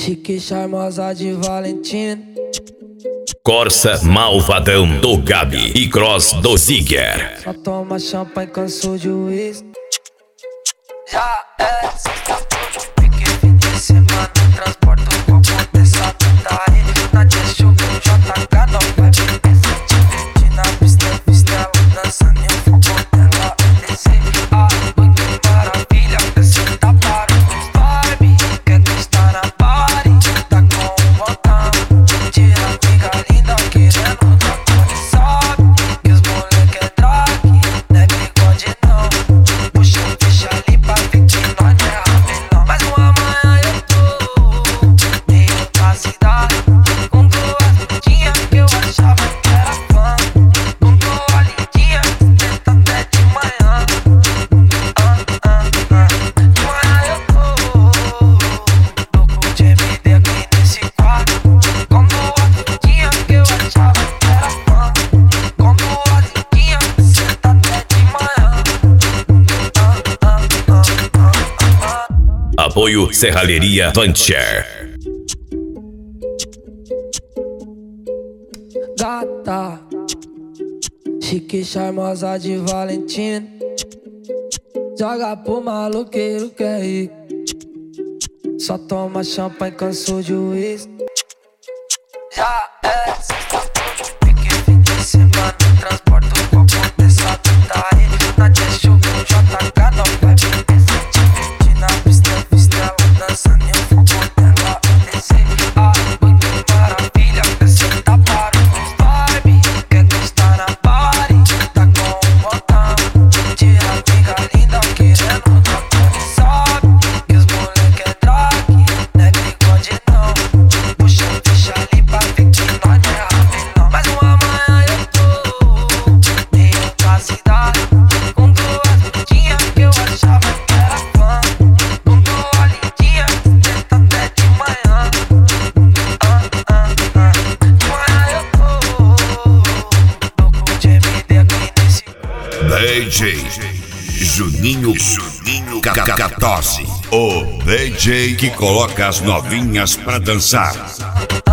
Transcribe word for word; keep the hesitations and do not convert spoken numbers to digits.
Chique charmosa de Valentina. Corsa malvadão do Gabi e Cross do Zigger. Só toma champanhe, cansou de uísque. Já é sexta-feira, pique fim de semana. Transporta o copo dessa puta aí. Na Jazz Show, J K não vai beber. Se divertir na pista, pista ela dançando e o fogo dela é descer. Ah, oi que maravilha, você tá para os vibe. Quer testar na party, tá com um botão. Tira amiga linda, querendo dar cone. Sabe que os moleque é drag, não é bigode não. Puxa, fecha ali pra ver que nós não é ramelão. Mas uma manhã eu tô meio da cidade, com duas lindinhas que eu achava que era fã. Com duas lindinhas, tenta até de manhã. Ah, ah, ah. De manhã eu tô louco de M D aqui nesse quarto. Com duas lindinhas que eu achava que era fã. Com duas lindinhas, tenta até de manhã. Ah, ah, ah, ah, ah. Apoio Serralheria Vancher. Gata, chique charmosa de Valentina. Joga pro maloqueiro que é rico. Só toma champanhe, cansou de uísque. Já é sexta-feira, pique fim de semana. Transporta o copo dessa puta aí. Na Jazz Show, J K não vai beber. Se divertir na pista, pista ela dançando e o fogo dela é descer. Ah, oi que maravilha, você tá para os vibe. Quer testar na party, tá com um botão. Tira amiga linda, querendo dar cone. Sabe que os moleque é drag, não é bigode não. Puxa, fecha ali pra ver que nós não é ramelão. Mas uma manhã eu tô meio da cidade, com duas lindinhas que eu achava que era fã. Com duas lindinhas, tenta até de manhã. Ah, ah, ah. De manhã eu tô louco de M D aqui nesse. D J Juninho Juninho quatorze, o D J que coloca as novinhas pra dançar.